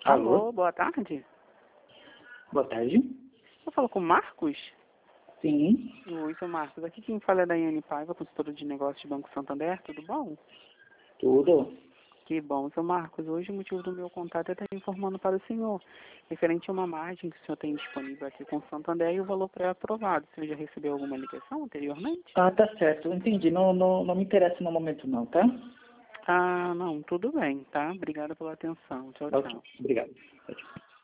Alô? Alô, boa tarde. Boa tarde. Eu falo com o Marcos? Sim, Oi, sou Marcos. Aqui quem fala é Daiane Paiva, consultora de negócios de Banco Santander. Tudo bom? tudo. Que bom, seu Marcos. Hoje o motivo do meu contato é estar informando para o senhor, referente a uma margem que o senhor tem disponível aqui com o Santander e o valor pré-aprovado. O senhor já recebeu alguma ligação anteriormente? Ah, tá certo. Entendi. Não me interessa no momento não, tá? Ah, não, tudo bem, tá? Obrigada pela atenção. Tchau, Ok, tchau. obrigado. Tchau, tchau.